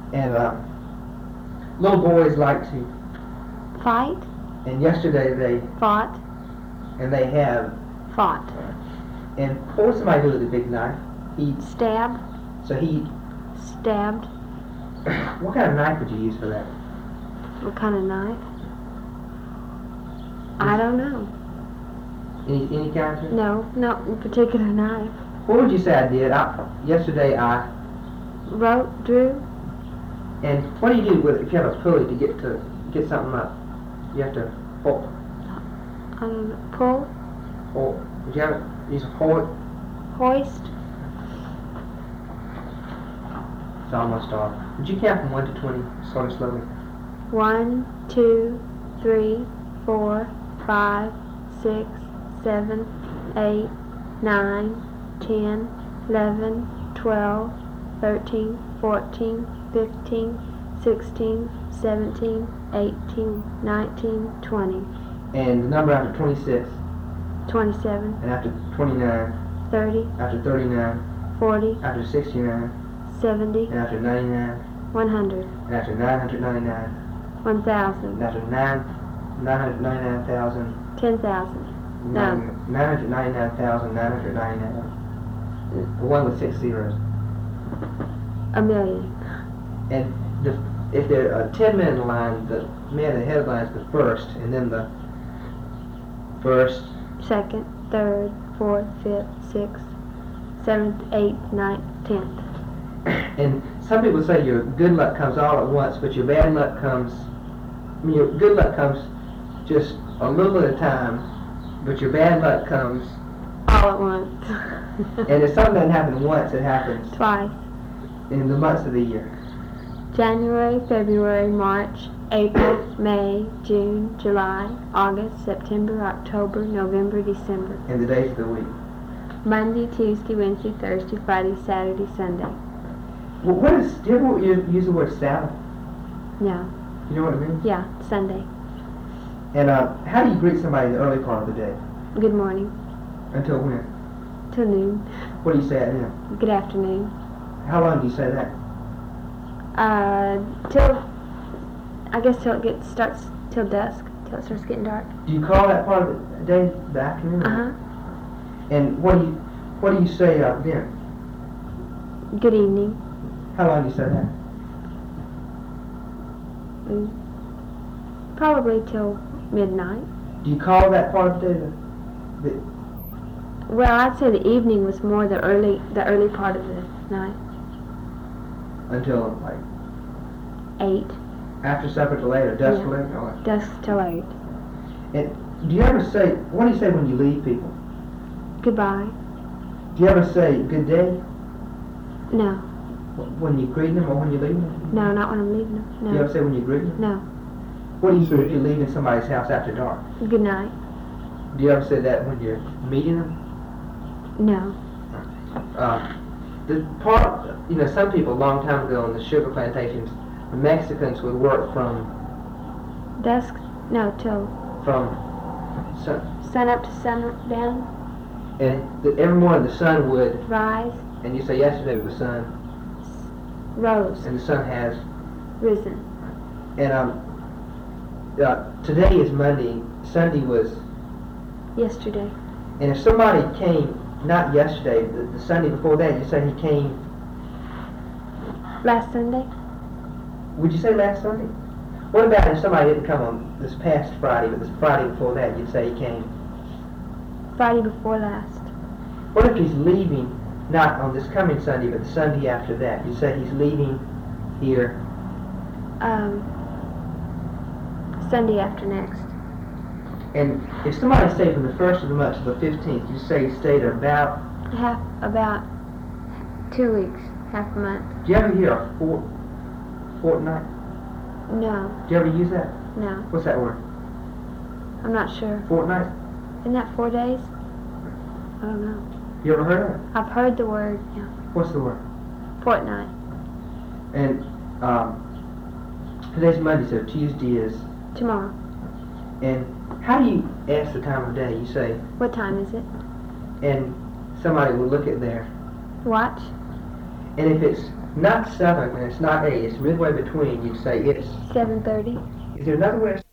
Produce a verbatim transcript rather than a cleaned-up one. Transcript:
And uh, little boys like to Fight? And yesterday they Fought? and they have Fought. And what would somebody do with a big knife? He Stab? so he. Stabbed. What kind of knife would you use for that? What kind of knife? I don't know. Any any kind? No, not a particular knife. What would you say I did? I, yesterday I. Wrote, drew? And what do you do with it if you have a pulley to get to get something up? You have to pull. Um, pull? Pull. Did you have use a hold? Hoist? It's almost off. Would you count from one to twenty, sort of slowly? One, two, three, four, five, six, seven, eight, nine, ten, eleven, twelve, thirteen, fourteen, fifteen, sixteen, seventeen, eighteen, nineteen, twenty. And the number after twenty-six. Twenty-seven. And after twenty-nine. Thirty. After thirty-nine. Forty. After sixty-nine. Seventy. And after ninety-nine. One hundred. And after nine hundred ninety-nine. One thousand. And after nine nine hundred ninety-nine thousand. Ten thousand. No. Nine hundred ninety-nine thousand nine hundred ninety-nine. The one with six zeros. A million. And the, if there are ten men in the line, the man in the head line is the first, and then the first, Second, third, fourth, fifth, sixth, seventh, eighth, ninth, tenth. And some people say your good luck comes all at once, but your bad luck comes, I mean, your good luck comes just a little at a time, but your bad luck comes all at once. And if something doesn't happen once, it happens twice in the months of the year. January, February, March, April, May, June, July, August, September, October, November, December. And the days of the week. Monday, Tuesday, Wednesday, Thursday, Friday, Saturday, Sunday. Well, what is, do you ever use, use the word Sabbath? No. You know what it means? Yeah, Sunday. And uh, how do you greet somebody in the early part of the day? Good morning. Until when? Till noon. What do you say at noon? Good afternoon. How long do you say that? Uh, till, I guess till it gets, starts, till dusk, till it starts getting dark. Do you call that part of the day the afternoon? Uh-huh. And what do you, what do you say uh, then? Good evening. How long do you say that? Mm. Probably till midnight. Do you call that part of the day the, the Well, I'd say the evening was more the early, the early part of the night. Until like Eight. after supper till eight or dusk Yeah. till eight? Or what? Dusk till eight. And do you ever say, what do you say when you leave people? Goodbye. Do you ever say good day No. when you greet them or when you leave them? No, not when I'm leaving them. Do you ever No. say when you greet them? No. What do you do if you're leaving somebody's house after dark? Good night. Do you ever say that when you're meeting them? No. Uh, the part, you know, some people a long time ago on the sugar plantations, the Mexicans would work from Dusk? No, till from sun, sun up to sun down. and the, every morning the sun would, Rise. and you say yesterday was the sun, Rose. and the sun has, Risen. and um, uh, today is Monday, Sunday was, Yesterday. and if somebody came, not yesterday, the, the Sunday before that, you say he came, Last Sunday? would you say last Sunday? What about if somebody didn't come on this past Friday, but this Friday before that, you'd say he came? Friday before last. What if he's leaving, not on this coming Sunday, but the Sunday after that? You say he's leaving here. Um, Sunday after next. And if somebody stayed from the first of the month to the fifteenth, you say he stayed about, Half, about two weeks. Half a month. do you ever hear a fort, fortnight? No. Do you ever use that? No. What's that word? I'm not sure. Fortnight? Isn't that four days? I don't know. You ever heard of it? I've heard the word, yeah. What's the word? Fortnight. And um, today's Monday, so Tuesday is, Tomorrow. and how do you ask the time of day? You say, What time is it? and somebody will look at their, Watch. and if it's not seven and it's not eight, it's midway between, you'd say it's, seven thirty. is there another way of